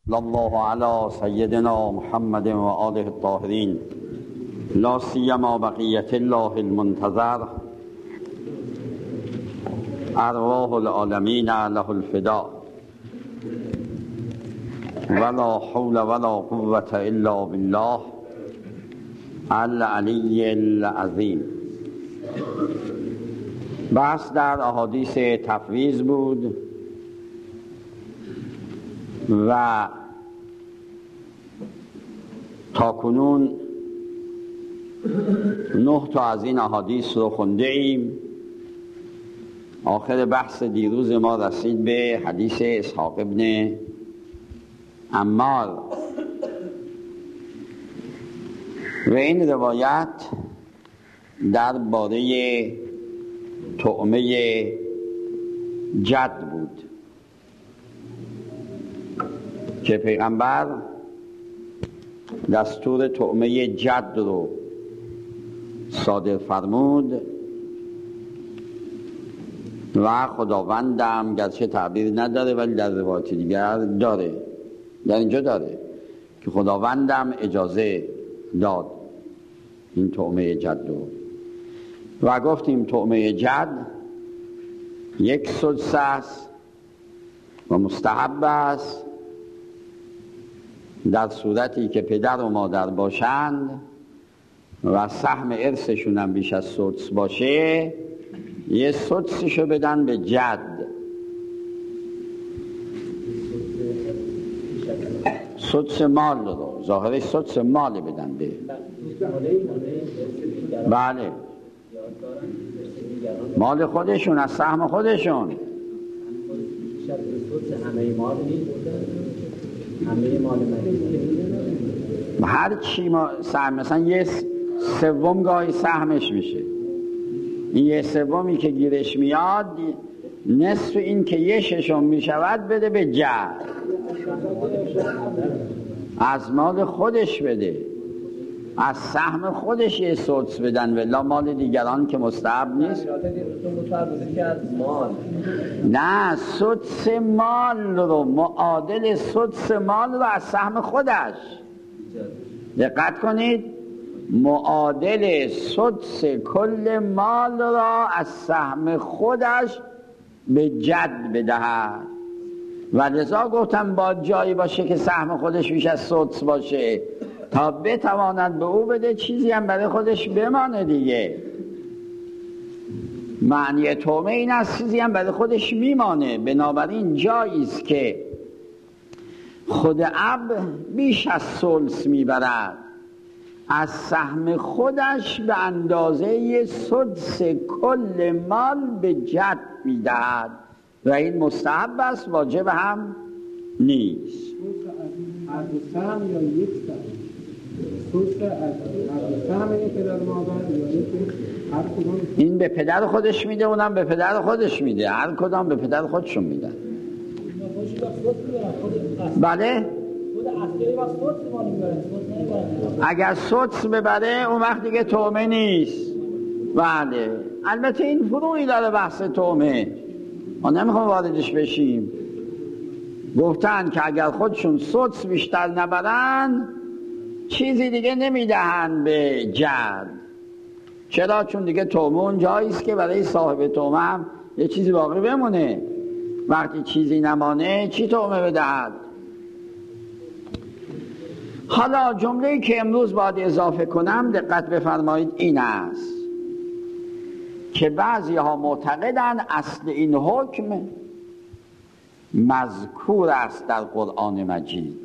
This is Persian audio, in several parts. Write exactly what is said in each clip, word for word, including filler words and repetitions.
صلی الله علی سیدنا محمد و آله الطاهرین لا سیما بقیت الله المنتظر ارواح العالمین له الفدا ولا حول ولا قوة الا بالله العلی العظیم. بحث در احادیث تفویض بود و تا کنون نه تا از این احادیث رو خونده ایم. آخر بحث دیروز ما رسید به حدیث اسحاق ابن عمار و این روایت در باره طعمه جد بود که پیغمبر دستور طعمه جد رو صادر فرمود و خداوندم گرچه تعبیر نداره ولی در روایت دیگر داره، در اینجا داره که خداوندم اجازه داد این طعمه جد رو و گفتیم طعمه جد یک سدس است و مستحب است در صورتی که پدر و مادر باشند و سهم ارثشون هم بیش از سدس باشه یه سدسشو بدن به جد. سدس مال رو ظاهرش سدس مال بدن به بله مال خودشون از سهم خودشون هر چی ما سهم مثلا یه سوم گاهی سهمش میشه، این یه سومی که گیرش میاد نصف این که یه ششم میشود بده به جد، از مال خودش بده، از سهم خودش یه سدس بدن ولی مال دیگران که مستحب نیست. نه سدس مال رو معادل سدس مال رو از سهم خودش، دقت کنید، معادل سدس کل مال را از سهم خودش به جد بدهد و لذا گفتم با جایی باشه که سهم خودش بیش از سدس باشه تا بتواند به او بده، چیزی هم برای خودش بمانه دیگه. معنی طعمه این است چیزی هم برای خودش میمانه. بنابراین جایی است که خود اب بیش از ثلث میبرد از سهم خودش به اندازه سدس کل مال به جد میدهد و این مستحب است، واجب هم نیست. هر دو سهم یا یک سهم؟ سدس از سهم این پدر مادر یا یک هر کدام؟ این به پدر خودش میده اونم به پدر خودش میده، هر کدام به پدر خودشون میدن. بله اگر سدس ببره اون وقت دیگه طعمه نیست. بله البته این فروعی داره بحث طعمه، ما نمیخوام واردش بشیم. گفتن که اگر خودشون سدس بیشتر نبرن چیزی دیگه نمیدهن به جد. چرا؟ چون دیگه طعمه اون جاییست که برای صاحب طعمه هم یه چیزی باقی بمونه. وقتی چیزی نمانه چی طعمه بدهد؟ حالا جمله‌ای که امروز باید اضافه کنم دقت بفرمایید این است که بعضی ها معتقدن اصل این حکم مذکور است در قرآن مجید.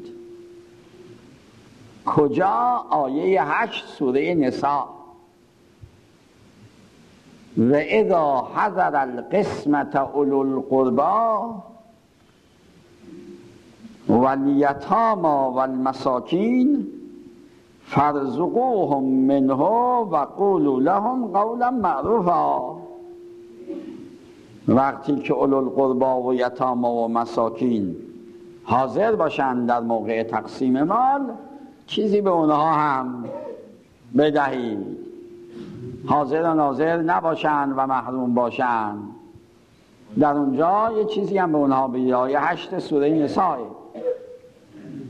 کجا؟ آیه هشت سوره نساء و اذا حضر القسمة اولو القربى والیتامی والمساکین فارزقوهم منه و قولوا لهم قولا معروفا. وقتی که اولو القربى و یتامی و مساکین حاضر باشند در موقع تقسیم مال چیزی به اونها هم بدهید، حاضر و ناظر نباشند و محروم باشند. در اونجا یه چیزی هم به اونها بدهید. آیه هشت سوره نساء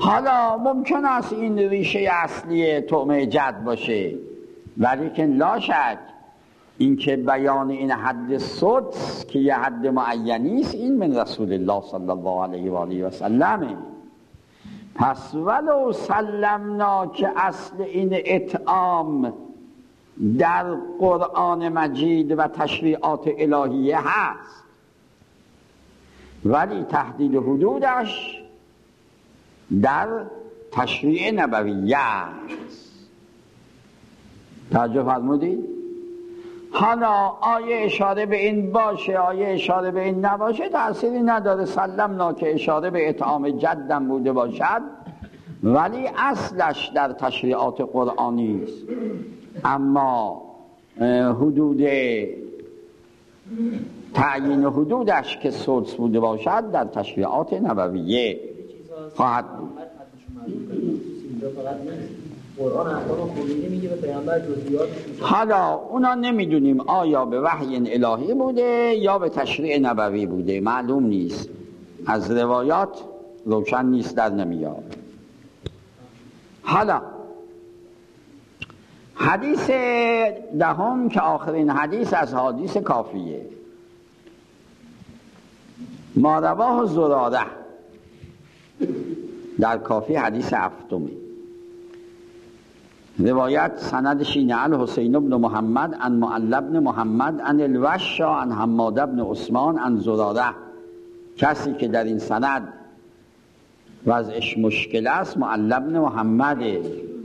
حالا ممکن است این ریشه اصلی طعمه جد باشه، ولی که لا شک این که بیان این حد سدس که یه حد معینی است، این من رسول الله صلی الله علیه و آله و سلمه. پس ولو سلمنا که اصل این اطعام در قرآن مجید و تشریعات الهیه هست، ولی تحدید حدودش در تشریع نبویه است. توجه فرمودید؟ حالا آیه اشاره به این باشه، آیه اشاره به این نباشه، تأثیری نداره. سلمنا که اشاره به اطعام جدم بوده باشد، ولی اصلش در تشریعات قرآنی است. اما حدود تعیین حدودش که سدس بوده باشد در تشریعات نبویه خواهد بود. قرآن احکام کلی میگه به پیامبر جزئیات. حالا اونا نمیدونیم آیا به وحی الهی بوده یا به تشریع نبوی بوده، معلوم نیست، از روایات روشن نیست، در نمیاد. حالا حدیث دهم که آخرین حدیث از حدیث کافیه، ما رواه زراره در کافی حدیث هفتمی، روایت سندش اینه: الحسین بن محمد عن معل بن محمد عن الوشا عن حماد بن عثمان عن زراره. کسی که در این سند وضعش مشکل است معل بن محمده.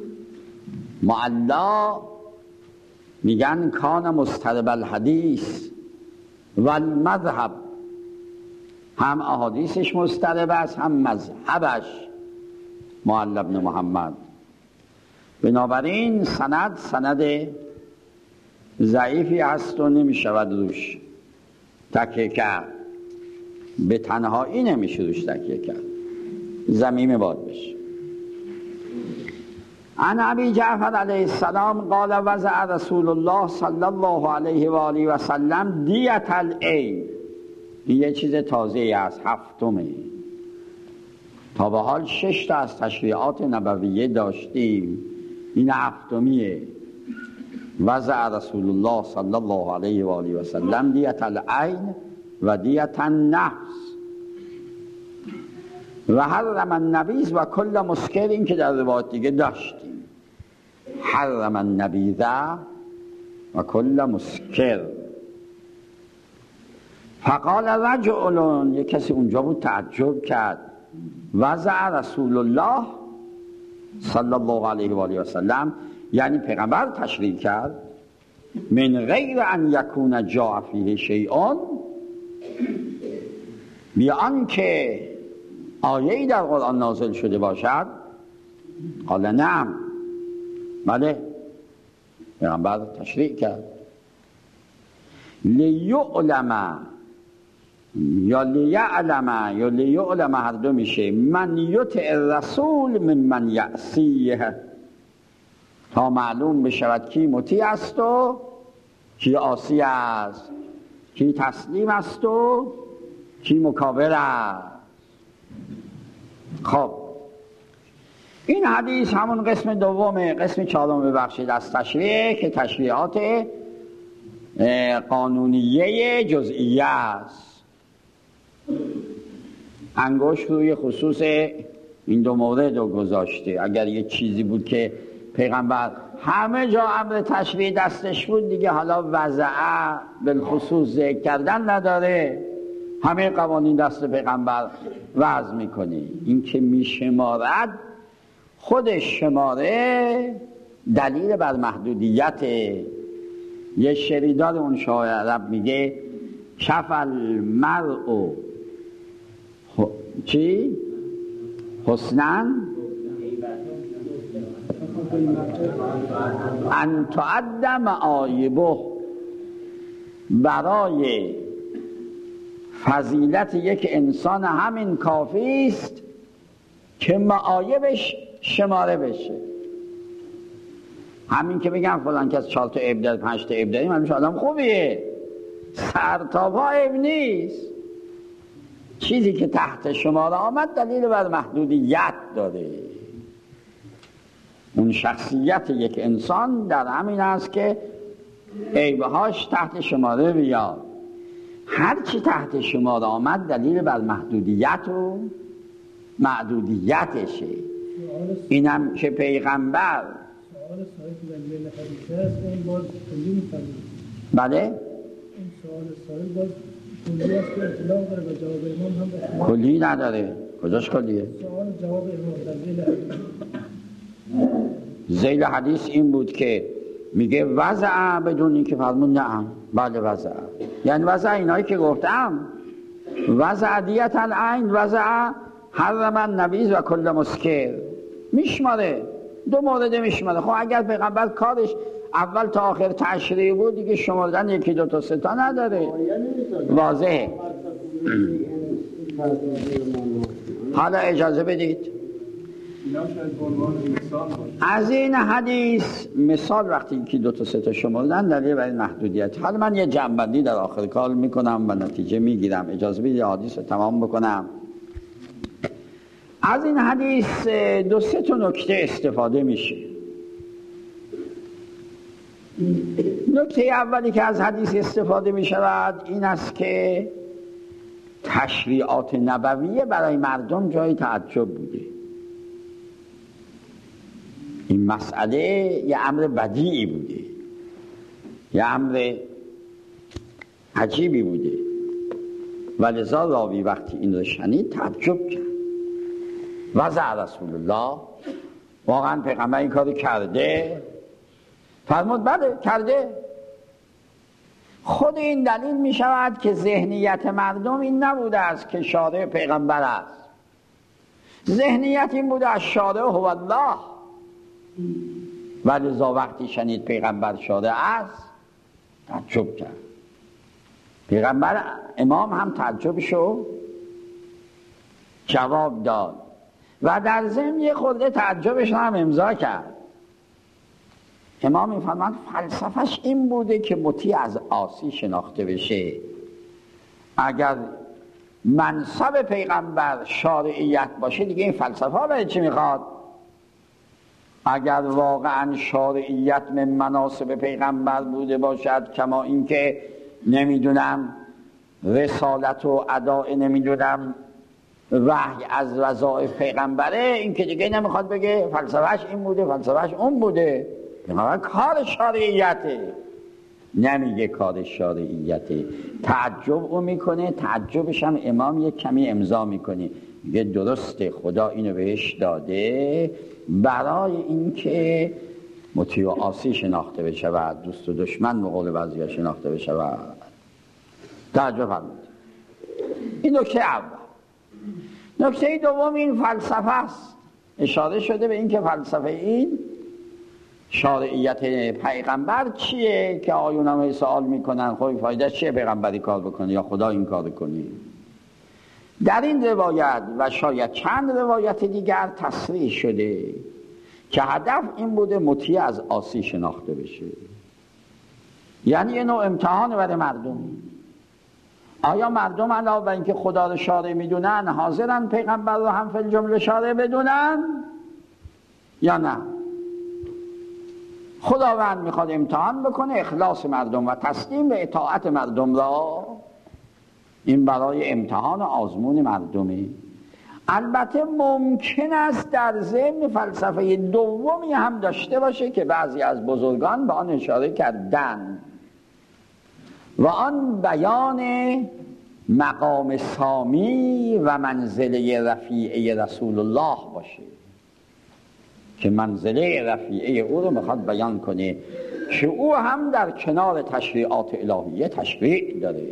معلا میگن کان مضطرب الحدیث و المذهب، هم احادیثش مضطرب است هم مذهبش معل بن محمد. بنابراین سند سند ضعیفی هست و نمیشود روش تکیه کرد، به تنهایی نمیشه روش تکیه کرد، ضمیمه باد بشه. عن ابی جعفر علیه السلام قال وضع رسول الله صلی الله علیه و آله و سلم دیت العین. این یه چیز تازه است، هفتمه. تا به حال شش تا از تشریعات نبویه داشتیم، این هفتمیه. وضع رسول الله صلی الله علیه و آله و سلم دیت العین و دیت النفس و حرم النبیذ و کل مسکر. این که در روایت دیگه داشتیم، حرم النبیذ و کل مسکر. فقال رجل، یک کسی اونجا بود تعجب کرد، وضع رسول الله صلی الله علیه و آله و سلم، یعنی پیغمبر تشریع کرد، من غیر ان یکون جاء فیه شیء، بی آنکه آیه‌ای در قرآن نازل شده باشد. قال نعم، بله، پیغمبر تشریع کرد. لیعلم یا لیعلم یا لیعلم هر دو میشه، من یطع الرسول من من یعصیه، تا معلوم بشود کی مطیع است و کی عاصی است، کی تسلیم است و کی مکابر است. خب این حدیث همون قسم دومه. قسم چهارم ببخشید از تشریع که تشریعات قانونیه جزئیه است. انگشت روی خصوص این دو مورد رو گذاشته. اگر یه چیزی بود که پیغمبر همه جا امر تشریع دستش بود، دیگه حالا وضعه بالخصوص ذکر کردن نداره، همه قوانین دست پیغمبر وضع میکنه. این که میشمارد خود شماره دلیل بر محدودیت. یه شریدار اون شاه عرب میگه کف المرء چی؟ حسنن ان تعد معایبه، برای فضیلت یک انسان همین کافی است که معایبش شماره بشه. همین که بگم فلان کس چهار تا عیب داره، پنج تا عیب داره، من میشه آدم خوبیه، سر تا پا عیب نیست. چیزی که تحت شماره آمد دلیل بر محدودیت داره. اون شخصیت یک انسان در همین است که عیبهاش تحت شماره بیاد. هر چی تحت شماره آمد دلیل بر محدودیت و معدودیتشه. اینم که پیغمبر سوال صاحب دلیل حدیث است، اون باز کلی می‌فهمید. بله؟ این سوال صاحب باز کلی است که اطلاق داره و جواب امام هم اطلاق کلی نداره. کجاش کلیه؟ سوال جواب امام دلیل حدیث. ذیل حدیث این بود که میگه وضع بدون این که فرمون نه. بله وضع، یعنی وضع اینایی که گفتم، وضع دیت العین، وضع حرم النبیذ و کل مسکر، میشماره دو مورد میشماره. خب اگر پیغمبر کارش اول تا آخر تشریع بود دیگه شمردن یکی دو تا سه تا نداره، واضحه. حالا اجازه بدید از این حدیث مثال وقتی یکی دو تا سه تا شمردن دلیل برای محدودیت. حالا من یه جنبندی در آخر کار میکنم و نتیجه میگیرم. اجازه بدید حدیث رو تمام بکنم. از این حدیث دو سه تا نکته استفاده میشه. نکته اولی که از حدیث استفاده میشود این است که تشریعات نبویه برای مردم جای تعجب بوده. این مسئله یه امر بدیعی بوده، یه امر عجیبی بوده و لذا راوی وقتی این رو شنید تعجب کرد. وضع رسول الله، واقعا پیغمبر این کار کرده؟ فرمود بله کرده. خود این دلیل می شود که ذهنیت مردم این نبوده است که شارع پیغمبر است، ذهنیت این بوده از شارع هو الله. ولی لذا وقتی شنید پیغمبر شارع است تعجب کرد. پیغمبر امام هم تعجبشو جواب داد و در ضمن یه خورده تعجبش هم امضا کرد. امام میفرماید فلسفهش این بوده که مطیع از عاصی شناخته بشه. اگر منصب پیغمبر شارعیت باشه دیگه این فلسفه برای چی میخواد؟ اگر واقعا شارعیت من مناسب پیغمبر بوده باشد، کما اینکه نمیدونم رسالت و اداء نمیدونم وحی از وظایف پیغمبره، این که دیگه نمیخواد بگه فلسفهش این بوده فلسفهش اون بوده. کار شارعیته، نمیگه کار شارعیته. تعجب او میکنه، تعجبش هم امام یک کمی امضا میکنه، میگه درسته خدا اینو بهش داده برای اینکه مطیع و عاصی شناخته بشود، دوست و دشمن به قول بعضی‌ها شناخته بشود. تعجب فرمود. این نکته اول. نکته دوم این فلسفه است. اشاره شده به این که فلسفه این شارعیت پیغمبر چیه که آیون هم سوال میکنن خب فایده چیه پیغمبری کار بکنه یا خدا این کار کنه. در این روایت و شاید چند روایت دیگر تصریح شده که هدف این بوده مطیع از عاصی شناخته بشه، یعنی یه نوع امتحان برای مردم. آیا مردم علاوه بر اینکه خدا رو شارع میدونن حاضرن پیغمبر رو هم فی الجمله شارع بدونن یا نه؟ خداوند میخواد امتحان بکنه اخلاص مردم و تسلیم به اطاعت مردم را. این برای امتحان و آزمون مردمه. البته ممکن است در ضمن فلسفه دومی هم داشته باشه که بعضی از بزرگان به آن اشاره کردن و آن بیان مقام سامی و منزله رفیعه رسول الله باشه که منزله رفیعه او رو میخواد بیان کنه که او هم در کنار تشریعات الهیه تشریع داره.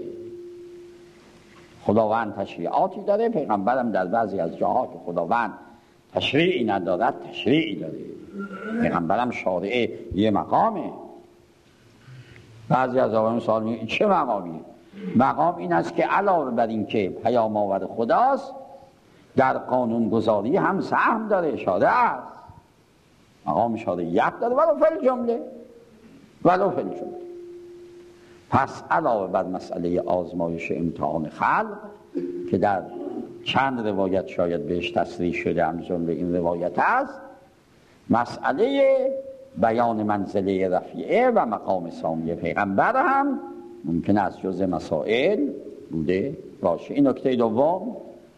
خداوند تشریعاتی داره، پیغمبرم در بعضی از جاها که خداوند تشریعی ندارد تشریعی داره. پیغمبرم شارع یه مقامه. بعضی از آقایون سوال میگن چه مقامی؟ مقام این است که علاوه بر این که پیام آور خداست در قانون گذاری هم سهم داره، شارع است. مقام شارعیت داره ولو فی الجمله، ولو فی الجمله. پس علاوه بر مسئله آزمایش امتحان خلق که در چند روایت شاید بهش تصریح شده، هم جمله این روایت است، مسئله بیان منزله رفیعه و مقام ثانی پیغمبر هم ممکن است جزء مسائل بوده باشه. این نکته دوم.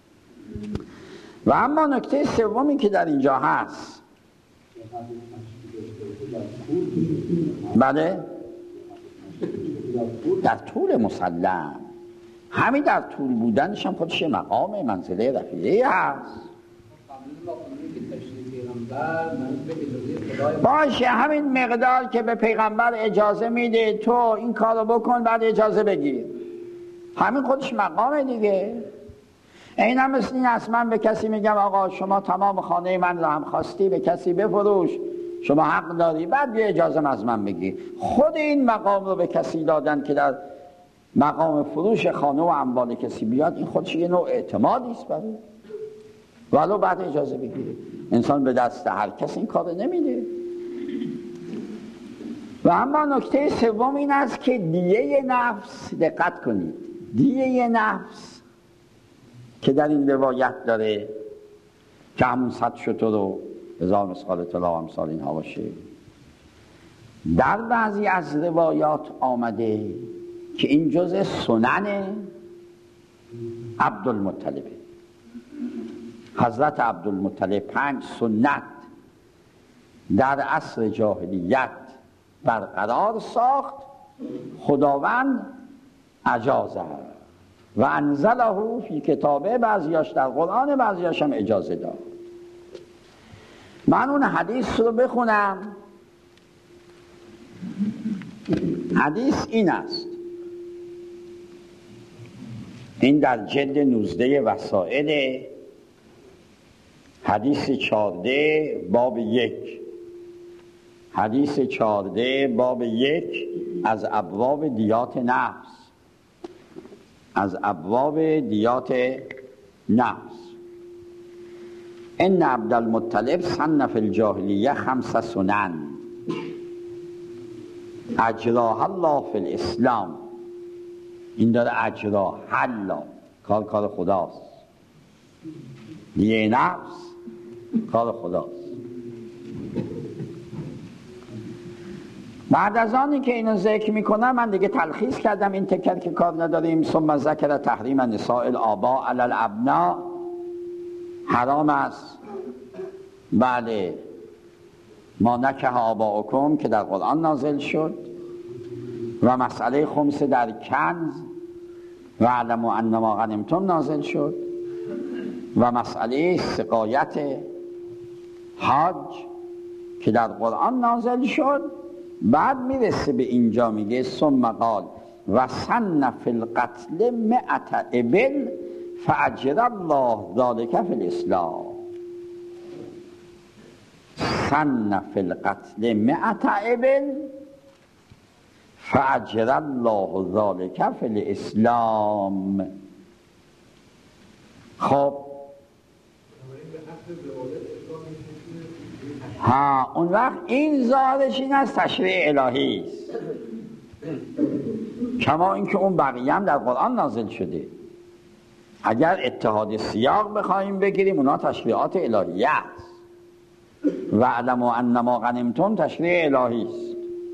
و اما نکته سومی که در اینجا هست، بله، در طول مسلم، همین در طول بودنش هم خودش مقام منزله رفیعه هست. باشه، همین مقدار که به پیغمبر اجازه میده تو این کارو بکن بعد اجازه بگیر، همین خودش مقامه دیگه. این هم مثل این است من به کسی میگم آقا شما تمام خانه من رو هم خواستی به کسی بفروش، شما حق داری، بعد یه اجازه از من بگی. خود این مقام رو به کسی دادن که در مقام فروش خانه و اموال کسی بیاد، این خودش یه نوع اعتمادی است برای، ولو بعد اجازه بگیره. انسان به دست هر کس این کار نمیده. و اما نکته سوم این است که دیه نفس، دقت کنید، دیه نفس که در این روایت داره که همون صد شتر و هزار مسقال طلا و امثال اینها باشه، در بعضی از روایات آمده که این جزء سنن عبدالمطلبه. حضرت عبدالمطلب پنج سنت در عصر جاهلیت برقرار ساخت، خداوند اجازه و انزله فی کتابه، بعضیاش در قرآن بعضیاش هم اجازه داد. من اون حدیث رو بخونم. حدیث این است، این در جلد نوزده وسائل، حدیث چارده باب یک، حدیث چارده باب یک از ابواب دیات نفس، از ابواب دیات نفس. ان عبدالمطلب سن فی الجاهلیه خمس سنن اجراها الله فی الاسلام. این داره اجراها الله، کار کار خداست، یه نفس کار خداست. بعد از آنی که اینو ذکر میکنم من دیگه تلخیص کردم، این تکر که کار نداریم. ثم ذکر تحریم نساء الآباء علی الابناء، حرام است بله ما نکح آباؤکم که در قرآن نازل شد، و مسئله خمس در کنز و علموا انما غنمتم نازل شد، و مسئله سقایت حاج که در قرآن نازل شد. بعد میرسه به اینجا میگه ثم قال و سن فی القتل مئة ابل فاجر الله ذلک فی الاسلام. سن فی القتل مئة ابل فاجر الله ذلک فی الاسلام. خب ها، اون وقت این ظاهرش این از تشریع الهی است، کما اینکه اون بقیه هم در قرآن نازل شده. اگر اتحاد سیاق بخوایم بگیریم اونا تشریعات الهی است. و علموا انما غنمتم تشریع الهی است.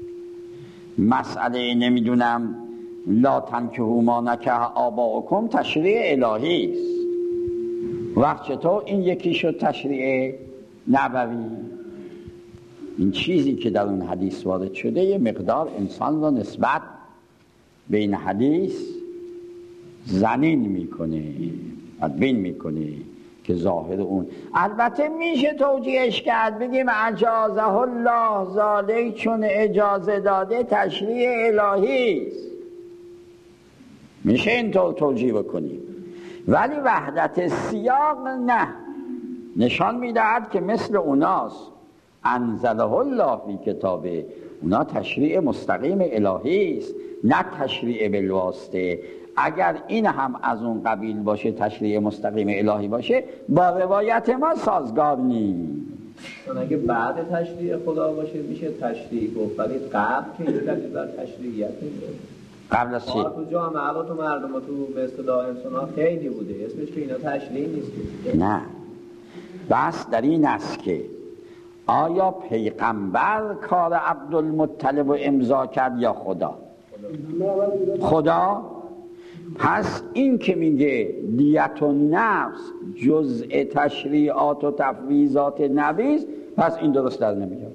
مسئله نمیدونم لا تنکحوا ما نکح آباؤکم تشریع الهی است. وقت چطور این یکی شد تشریع نبوی؟ این چیزی که در اون حدیث وارد شده یه مقدار انسان را نسبت به این حدیث زنین میکنه، بدبین میکنه که ظاهر اون. البته میشه توجیهش کرد بگیم اجازه الله ذالک، چون اجازه داده تشریع الهی است، میشه اینطور توجیه بکنیم. ولی وحدت سیاق نه، نشان میدهد که مثل اوناست. انزله الله فی کتابه، اونا تشریع مستقیم الهی است نه تشریع بالواسطه. اگر این هم از اون قبیل باشه، تشریع مستقیم الهی باشه، با روایت ما سازگار نیست. چون اگه بعد تشریع خدا باشه میشه تشریع گفت، ولی قبل که این دلیل بر تشریعیت نیست. قبل از چی؟ تو جامعه الان تو مردم و تو به اصطلاح انسان خیلی بوده، اسمش که اینا تشریع نیست. نه، بس در این است که آیا پیغمبر کار عبدالمطلب رو امضا کرد یا خدا؟ خدا. پس این که میگه دیت النفس جزء تشریعات و تفویضات نبیست، پس این درست در نمیاد.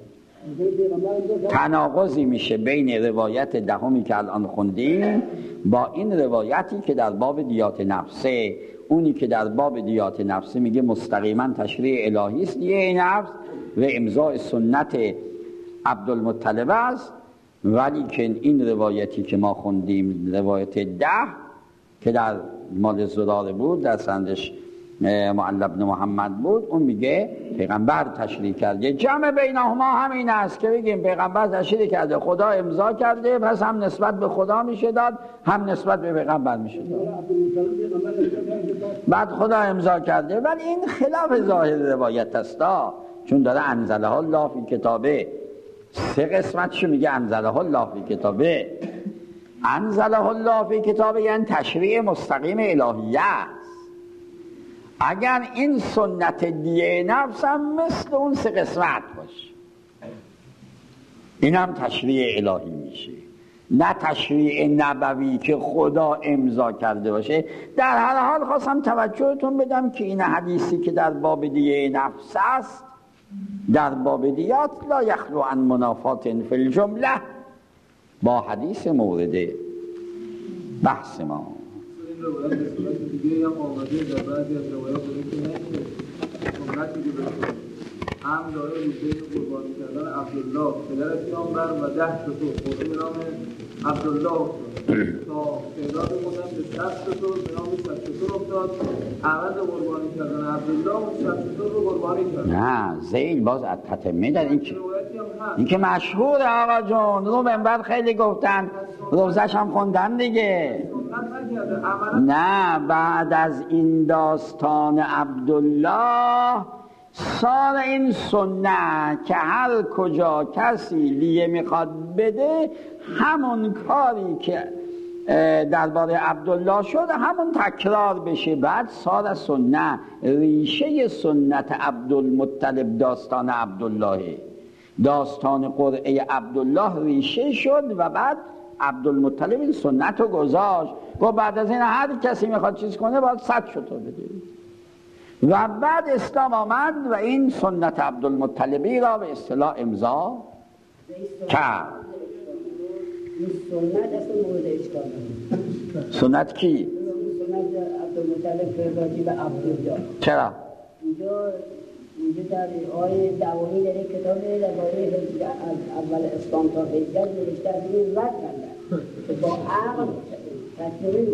تناقضی میشه بین روایت دهمی که الان خوندیم با این روایتی که در باب دیات نفسه. اونی که در باب دیات نفسه میگه مستقیما تشریع الهی است دیه نفس و امضاء سنت عبدالمطلب است، ولی که این روایتی که ما خوندیم روایت ده که در مال زراره بود، در سندش معلی بن محمد بود، اون میگه پیغمبر تشریع کرده. جمع بینهما همین است که بگیم پیغمبر تشریع کرده، خدا امضا کرده، پس هم نسبت به خدا میشه داد، هم نسبت به پیغمبر میشه داد. بعد خدا امضا کرده، ولی این خلاف ظاهر روایت است، چون داره انزله الله فی کتابه. سه قسمتشو میگه انزله الله فی کتابه. انزله الله فی کتابه یعنی تشریع مستقیم الهیه است. اگر این سنت دیه نفس هم مثل اون سه قسمت باشه، این هم تشریع الهی میشه، نه تشریع نبوی که خدا امضا کرده باشه. در هر حال خواستم توجهتون بدم که این حدیثی که در باب دیه نفس است، در باب دیات لا یخلو عن منافات فی الجمله با حدیث مورد بحث ما. این روایت به صورت دیگه هم آمده در بعضی از روایات داره که نمیشه سنتی که برسید هم داره روزه قربانی کردن عبدالله پدر پیامبر و ده شتر خورده به نام عبدالله تا تعداد مدن به صد شتر به نام صد شتر افتاد. عوض قربانی کردن عبدالله و صد شتر رو قربانی کرد. نه زیل باز از تتمه در این که این که مشهوره آقا جون، رو منبر خیلی گفتن، روزش هم خوندن دیگه. نه بعد از این داستان عبدالله سال این سنت که هر کجا کسی لیه میخواد بده همون کاری که درباره عبدالله شد همون تکرار بشه. بعد سال سنت، ریشه سنت عبدالمطلب داستان عبدالله، داستان قرعه عبدالله ریشه شد و بعد عبدالمطلب این سنت رو گذاشت و بعد از این هر کسی میخواد چیز کنه باید صد شتر بده. و بعد اسلام آمد و این سنت عبدالمطلبی را به اصطلاح امضا کرد. سنت اصلا مورد اشکال نداره. سنت کی؟ سنت عبدالمطلب فرداتی به عبدالله. چرا؟ اینجا اینجا در آیه دوامی داره کتاب درباره از اول اسلام تا هجرت نوشته از این رد کردن که با عقل تصمیم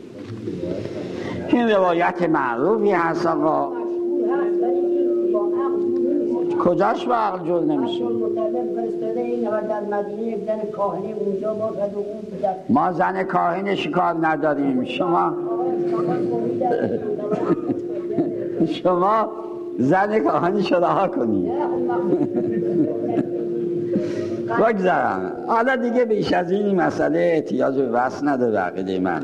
این روایت معروفی هست آقا. مشهور هست ولی با عقل کجاش با عقل جور نمیشه؟ عبدالمطلب فرستاده این و در مدینه یک زن کاهنی اونجا باشد و اون پدر ما زن کاهن شکار نداریم. شما شما زن کاهنی شراها کنید. بگذارم حالا دیگه بیش از این مسئله احتیاج به بحث نداره عقیده من.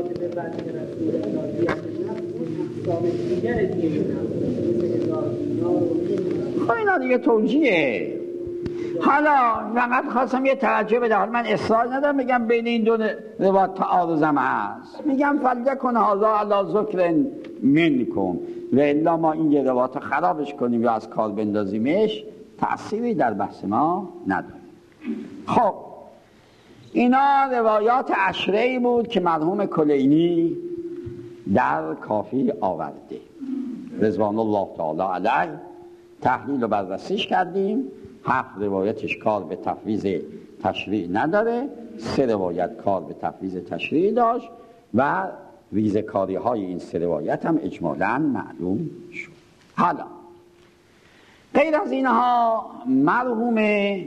خب اینا دیگه توجیه. حالا فقط خواستم یه توجه بده، حالا من اصرار ندارم بگم بین این دو روایت تعارضم هست، میگم فلکن هذا علی ذکر منکم و الا ما این یه روایت خرابش کنیم یا از کار بندازیمش تأثیری در بحث ما نداره. خب اینا روایات عشره‌ای بود که مرحوم کلینی در کافی آورده رضوان الله تعالی علیه. تحلیل و بررسیش کردیم. هفت روایتش کار به تفویض تشریع نداره، سه روایت کار به تفویض تشریع داشت و ریزکاری های این سه روایت هم اجمالاً معلوم شد. حالا غیر از اینها مرحوم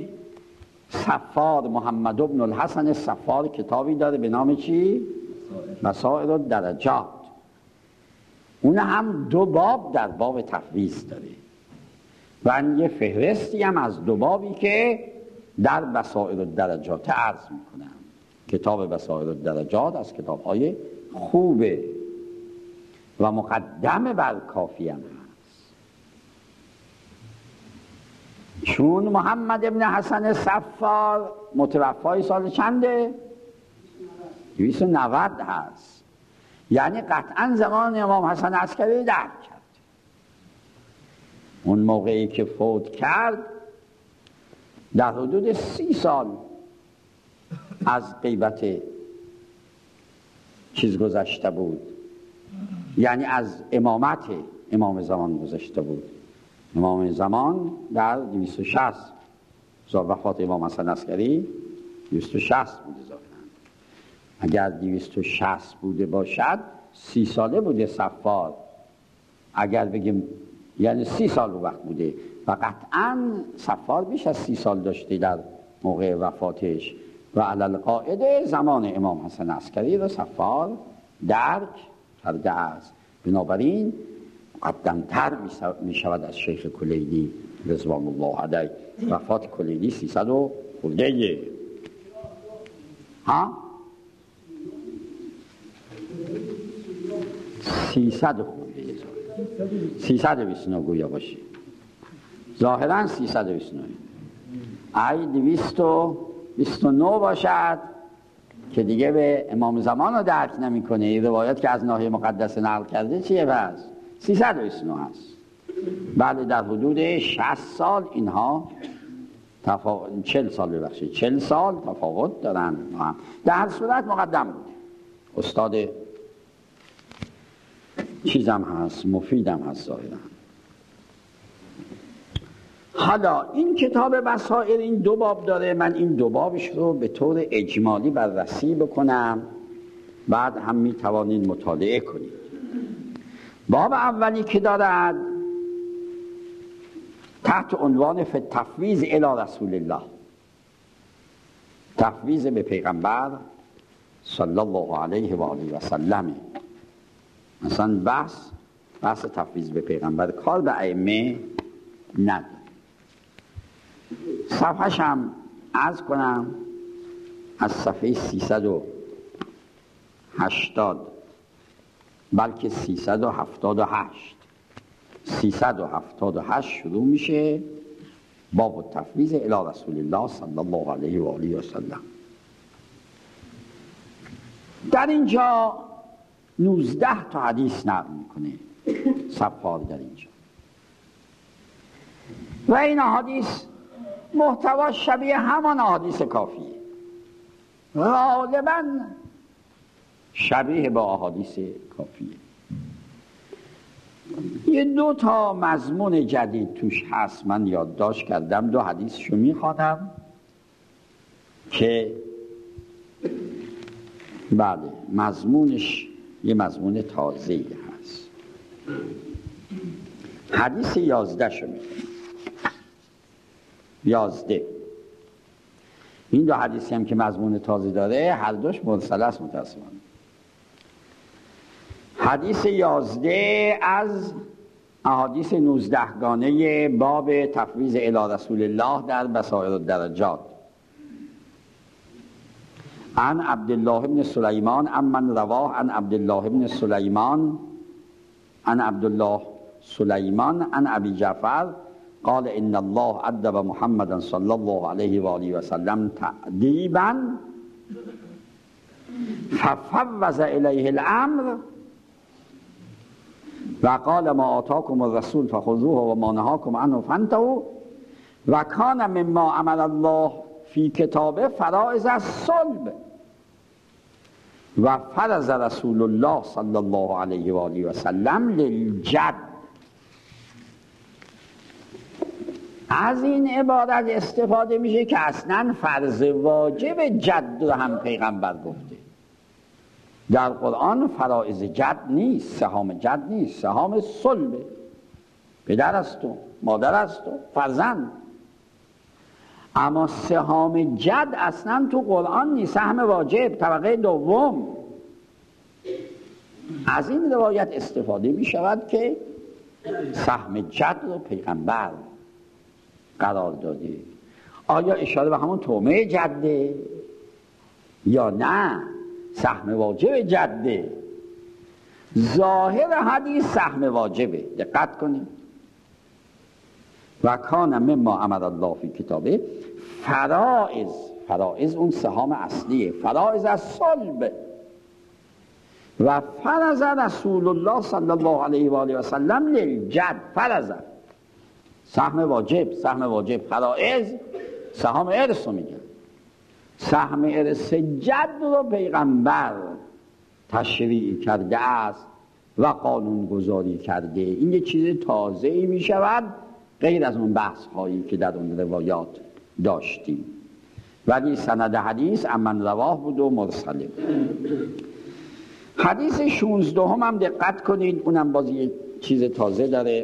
صفار محمد بن الحسن صفار کتابی داره به نام چی؟ مسائل الدرجات. اون هم دو باب در باب تفویض داره و یه فهرستی هم از دو بابی که در مسائل الدرجات عرض میکنم. کتاب بصائر الدرجات از کتاب‌های خوبه و مقدم بر کافی هم هست، چون محمد ابن حسن صفار متوفای سال چنده؟ دویست و نود هست، یعنی قطعا زمان امام حسن عسکری درک کرد. اون موقعی که فوت کرد در حدود سی سال از غیبت چیز گذشته بود، یعنی از امامت امام زمان گذشته بود. امام زمان در دویست و شصت وفات امام حسن عسکری دویست و شصت بوده ظاهراً. اگر دویست و شصت بوده باشد سی ساله بوده صفار، اگر بگیم یعنی سی سال رو وقت بوده و قطعاً صفار بیش از سی سال داشته در موقع وفاتش و علل قاعده زمان امام حسن عسکری رو صفار درک کرده است. بنابراین مقدمتر می شود از شیخ کلیدی رضوان الله علیه. وفات کلیدی سیصد و خورده ها سیصد خورده سیصد و بیست و نه گویا باشه، ظاهرا سیصد و بیست و نه. ای دویست و بیست و نه باشد که دیگه به امام زمان رو درک نمی کنه. این روایت که از ناحیه مقدس نقل کرده چیه؟ پس سیصد و بیست و نه هست. بعد در حدود شصت سال اینها تفاوت، چهل سال ببخشید چهل سال تفاوت دارن. در هر صورت مقدم بود. استاد چیزم هست، مفیدم هست ظاهرا. حالا این کتاب بصائر این دو باب داره، من این دو بابش رو به طور اجمالی بررسی بکنم، بعد هم می توانید مطالعه کنید. باب اولی که دارد تحت عنوان فی تفویض الی رسول الله، تفویض به پیغمبر صلی الله علیه و آله و سلم. مثلا بحث بحث تفویض به پیغمبر کار به ائمه نداره. صفحش هم عرض کنم از صفحه سیصد و هشتاد بلکه سیصد و هفتاد و هشت سیصد و هفتاد و هشت شروع میشه باب التفویض الی رسول الله صلی الله علیه و آله و سلم. در اینجا نوزده تا حدیث نقل میکنه صفحات در اینجا و این حدیث محتوا شبیه همان حدیث کافیه، غالبا شبیه با احادیث کافیه. یه دو تا مضمون جدید توش هست، من یادداشت کردم، دو حدیثشو میخوانم که بله مضمونش یه مضمون تازه‌ای هست. حدیث یازده شو میخوانم. یازده این دو حدیثی هم که مضمون تازه داره هر دوش مرسل است متاسفانه. حدیث یازده از احادیث نوزدهگانه باب تفویض الی رسول الله در بصائر الدرجات. عن عبدالله بن سلیمان عمن رواه عن عبدالله بن سلیمان عن عبدالله سلیمان عن ابی جعفر قال ان الله ادب محمدا صلی الله علیه و آله و سلم تأدیبا ففوض الیه الامر و قال ما آتاکم الرسول فخذوه و ما نهاکم عنه فانتهوا و کان مما امر الله فی کتابه فرائض الصلب و فرض رسول الله صلی الله علیه و آله و سلم للجد. از این عبارت استفاده میشه که اصلا فرض واجب جد رو هم پیغمبر گفته. در قرآن فرائض جد نیست، سهام جد نیست، سهام صلبه. پدر است و مادر است و فرزند. اما سهام جد اصلا تو قرآن نیست، سهم واجب طبقه دوم. از این روایت استفاده می شود که سهم جد رو پیغمبر قرار داده. آیا اشاره به همون تومه جده؟ یا نه سهم واجب جده؟ ظاهر حدیث سهم واجبه. دقت کنید. و کان مما امر الله فی کتابه فرائض. فرائض اون سهام اصلیه. فرائض از صلب. و فرض رسول الله صلی الله علیه و آله و سلم للجد. فرض سهم واجب. سهم واجب فرائض سهام ارث رو میگن. سهم ارث جد رو پیغمبر تشریع کرده است و قانون گذاری کرده. این یه چیز تازه‌ای می شود غیر از اون بحث هایی که در اون روایات داشتیم، ولی سند حدیث امن رواه بود و مرسله. حدیث شانزده هم, هم دقت کنید، اونم باز یه چیز تازه داره.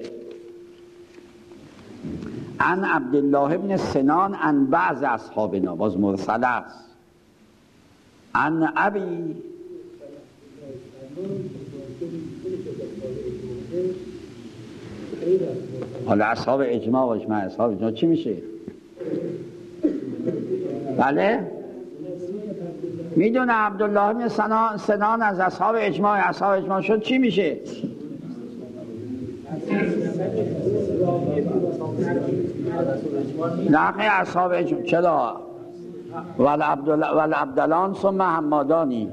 عن عبدالله بن سنان عن بعض اصحابنا، باز مرسله است. عن ابی حالا اصحاب اجماع باش، من اصحاب اجماع چی میشه؟ بله؟ میدونه عبدالله بن سنان, سنان از اصحاب اجماع، اصحاب اجماع شد چی میشه؟ نه اصحاب اجماع چرا؟ ول عبدالان ثم حمادانی.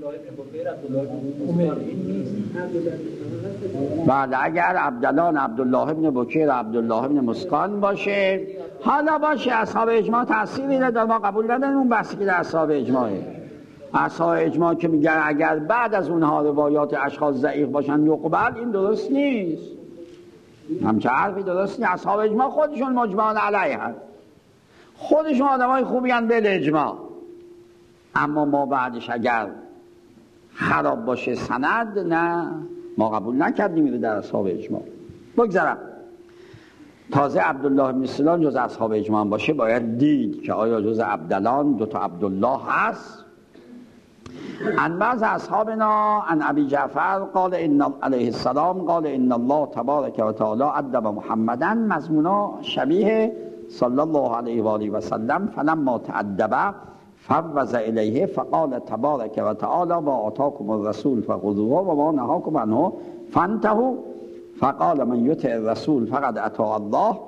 بعد اگر عبدالان عبدالله ابن بکیر عبدالله ابن مسکان باشه، حالا باشه اصحاب اجماع تأثیری نداره، ما قبول نداریم اون بحثی که در اصحاب اجماعه. اصحاب اجماع که میگن اگر بعد از اونها روایات اشخاص ضعیف باشن یقبل، این درست نیست. همچه حرفی درست نیست. اصحاب اجماع خودشون مجمعان علیه هست، خودشون آدم های خوبی هست بل اجماع. اما ما بعدش اگر خراب باشه سند، نه ما قبول نکردیم میره در اصحاب اجماع. بگذارم تازه عبدالله بن سنان جز اصحاب اجماع باشه، باید دید که آیا جز عبدالان دوتا عبدالله هست. عن بعض اصحابنا عن ابی جعفر قال ان علیه السلام قال ان الله تبارک و تعالی ادب محمدا، مضمونا شبیه صلی الله علیه و آله و سلم. فلما تأدب فوض الیه فقال تبارک و تعالی و آتاکم الرسول فخذوه و ما نهاکم عنه فانتهوا فقال من یطع الرسول فقد اطاع الله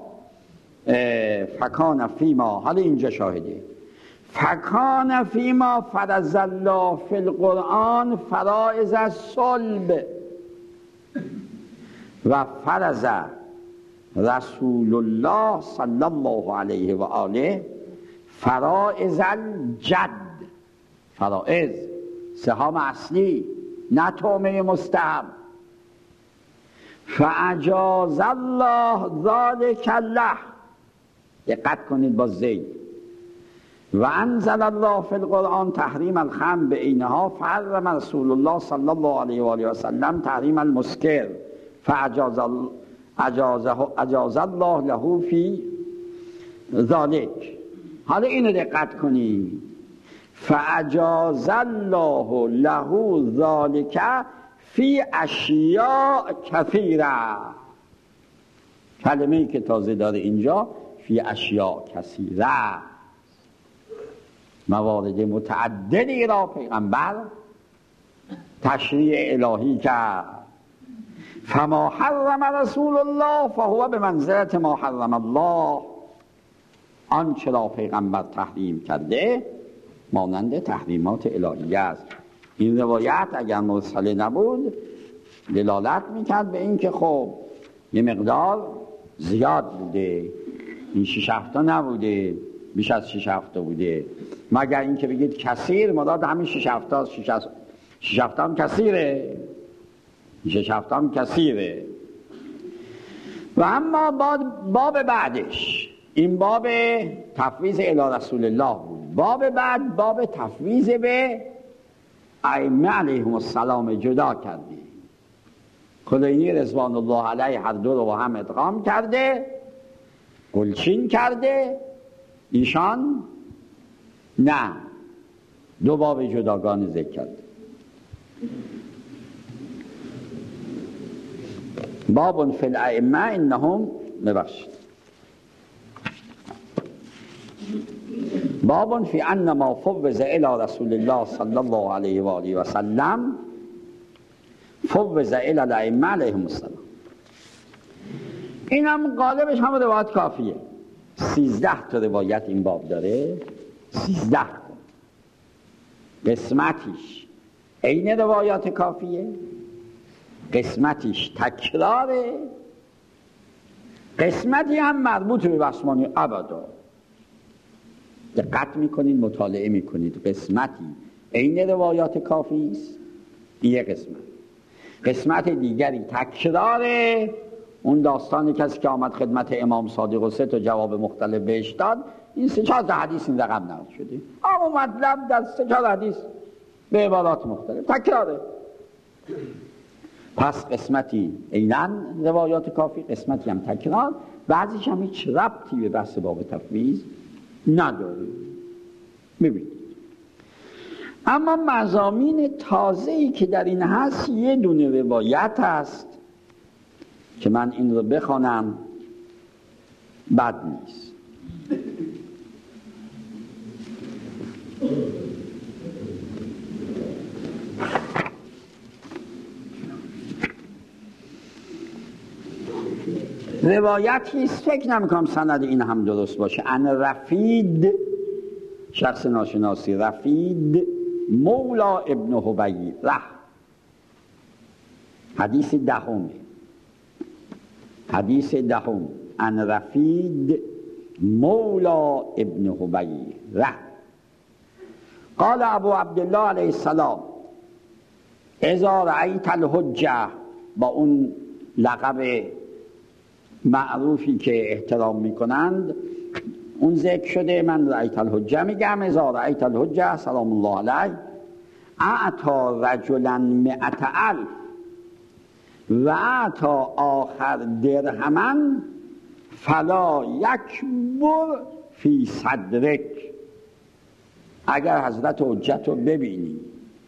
فکان فیما، حالا اینجا شاهده، فکان فیما فرض الله فی القرآن فرائض الصلب و فرض رسول الله صلی الله علیه و آله فرائض الجد. فرائض سهام اصلی، نه تومه مستحب. فاجاز الله ذلک له. دقت کنید با زید. و انزل الله فی القرآن تحریم الخمر بعینها فحرم رسول الله صلی الله علیه و آله و سلم تحریم المسکر فاجاز اجاز الله له فی ذلک. حالا اینو دقت کنید. فاجاز الله له ذلک فی اشیاء کثیره. کلمه ای که تازه داره اینجا فی اشیاء کثیره، موارد متعددی را پیغمبر تشریع الهی کرد. فما حرم رسول الله فهو به منزلت ما حرم الله. آنچه را پیغمبر تحریم کرده مانند تحریمات الهی است. این روایت اگر مرسله نبود دلالت میکرد به این که خب یه مقدار زیاد بوده، این شش هفته نبوده، بیش از شش هفته بوده. مگر این که بگید کثیر، مراد همین شش هفته است. شش هفته هم کثیره، شش هفته هم کثیره. و اما باب بعدش، این باب تفویض الی رسول الله بود. باب بعد باب تفویض به ائمه علیهم السلام جدا کرده. کلینی رضوان الله علیه هر دو رو با هم ادغام کرده، گلچین کرده. ایشان نه، دو باب جداگانه ذکر کرده. باب فی الائمه انهم، ببخشید باب فی ان ما فوض الی رسول الله صلی الله علیه و آله و سلم فوض الی الائمه علیهم السلام. این هم غالبش هم روایت کافیه. سیزده تا روایت این باب داره، سیزده تا. قسمتیش عین روایات کافیه، قسمتیش تکراره، قسمتی هم مربوط به بسمانی ابدا. دقت میکنید، مطالعه میکنید، قسمتی عین روایات کافی است، این قسمت. قسمت دیگری تکراره، اون داستان کسی که آمد خدمت امام صادق و سه تا جواب مختلف بهش داد، این سه چهار تا حدیث این رقم نقل شده، اما مطلب در سه چهار حدیث به عبارات مختلف تکراره. پس قسمتی عیناً روایات کافی، قسمتی هم تکرار، بعضیش هم هیچ ربطی به بحث باب تفویض نداره. ببینید اما مضامین تازه‌ای که در این هست، یه دونه روایت هست که من این رو بخوانم، بد نیست. روایتی است، فکر نمی‌کنم سند این هم درست باشه، ان رفید، شخص ناشناسی، رفید مولا ابن حبیره، حدیث دهم، حدیث دهم، ان رفید مولا ابن حبیره قال ابو عبدالله علیه السلام اذا رأیت الحجه، با اون لقب معروفی که احترام میکنند اون ذکر شده، من رأیت الحجه میگم، اذا رأیت الحجه سلام الله علیه اعطا رجلا مئت الف و اعطا آخر درهمن فلا یکبر فی صدرک. اگر حضرت حجت رو ببینی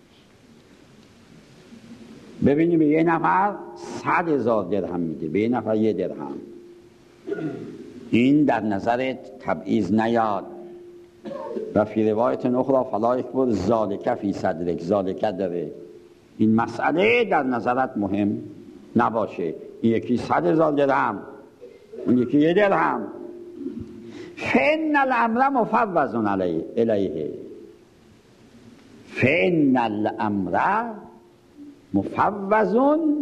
ببینی به یه نفر صد هزار درهم میده، به یه نفر یه درهم، این در نظرت تبعیض نیاد. و فی روایت اخرى فلا یکبر ذالک فی صدرک، ذالک داره، این مسئله در نظرت مهم نباشه، این یکی صد هزار درهم، اون یکی یه درهم. فإن الامر مفوض علیه الیه، فإن الامر مفوض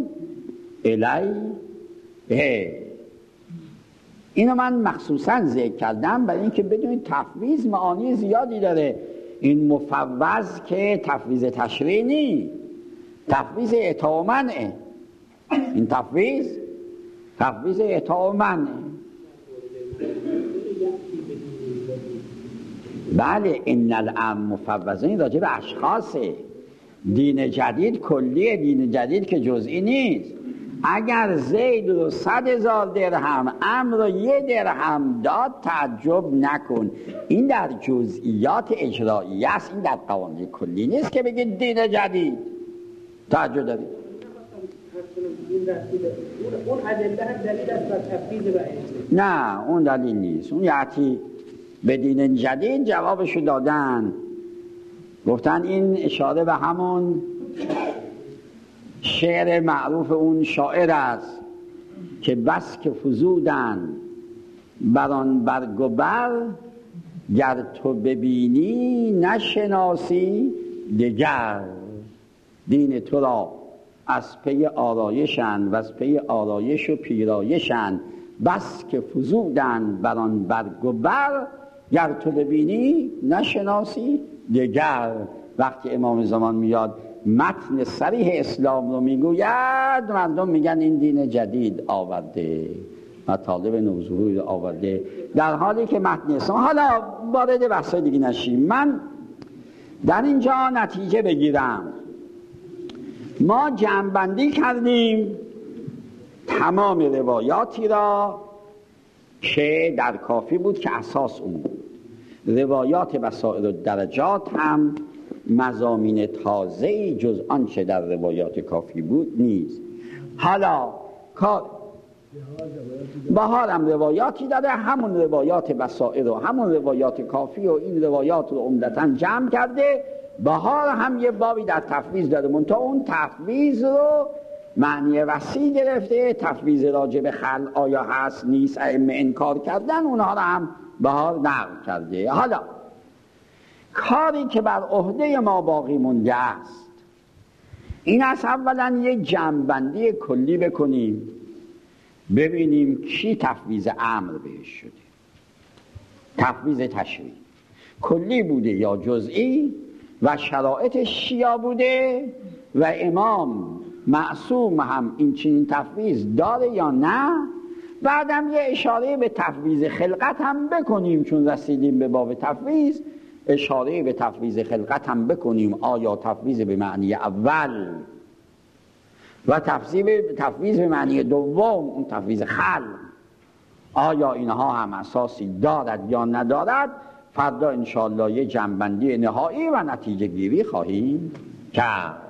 الیه. اینو من مخصوصا ذکر کردم برای اینکه بدونید تفویض معانی زیادی داره. این مفوض که تفویض تشریع نیست، تفویض اطاع و منعه. این تفویض تفویض اطاع و منعه. بله، ان الامر مفوض، این راجع به اشخاصه. دین جدید کلیه، دین جدید که جزئی نیست. اگر زید رو صد هزار درهم، عمرو رو یه درهم داد، تعجب نکن، این در جزئیات اجرایی است، این در قوانین کلی نیست که بگید دین جدید. تعجب دارید؟ اون ادله هم دلیل است بر تفویض رأی؟ نه، اون دلیل نیست. اون یعنی به دین جدید جوابشو دادن، گفتن این اشاره به همون شعر معروف اون شاعر است که بس که فزودن بران برگ و بر، گر تو ببینی نشناسی دگر. دین تو را از پی آرایشن و از پی آرایش و پیرایشن، بس که فزودن بران برگ و بر، گر تو ببینی نشناسی دگر. وقتی امام زمان میاد متن صریح اسلام رو میگوید، مردم میگن این دین جدید آورده، مطالب نوظهوری رو آورده، در حالی که متن اسلام. حالا وارد بحثای دیگه نشیم، من در اینجا نتیجه بگیرم. ما جمع‌بندی کردیم تمام روایاتی را که در کافی بود که اساس اون بود. روایات بصائر و درجات هم مضامین تازه‌ای جز آنچه در روایات کافی بود نیست. حالا بهار هم روایاتی داره، همون روایات بصائر و همون روایات کافی و این روایات رو عمدتاً جمع کرده. بهار هم یه بابی در تفویض داره، منتها اون تفویض رو معنی وسیع گرفته. تفویض راجع به خلق آیا هست نیست، ائمه انکار کردن، اونها رو هم بهار نقل کرده. حالا کاری که بر عهده ما باقی مونده است این است اولا یک جمع‌بندی کلی بکنیم، ببینیم کی تفویض امر بهش شده، تفویض تشریع کلی بوده یا جزئی، و شرایطش چیا بوده، و امام معصوم هم این چنین تفویض داره یا نه. بعدم یه اشاره به تفویض خلقت هم بکنیم، چون رسیدیم به باب تفویض، اشاره به تفویض خلقت هم بکنیم. آیا تفویض به معنی اول و تفویض به معنی دوم، اون تفویض خلق، آیا اینها هم اساسی دارد یا ندارد؟ فردا انشاءالله یه جنبندی نهایی و نتیجه گیری خواهیم کرد.